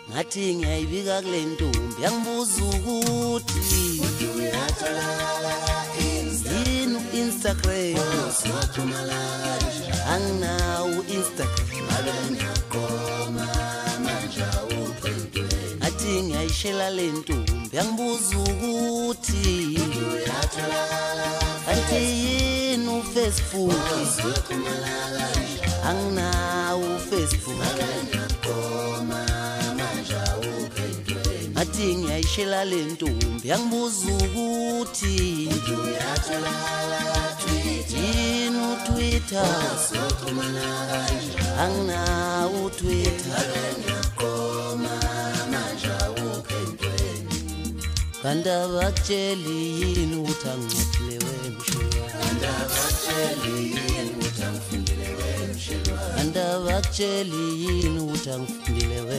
ngathi ngiyayibika kule ntombi yangibuza ukuthi uyatholakala yini Instagram anginawo Instagram ngathi ngiyayishela le ntombi yangibuza ukuthi kanti yini Facebook anginawo Facebook ngathi ngiyayishela le ntombi yangibuza ukuthi yini uTwitter anginawo Twitter kanti abakutsheli yini ukuthi angicofile wemshilwa kanti abakutsheli yini ukuthi angifundile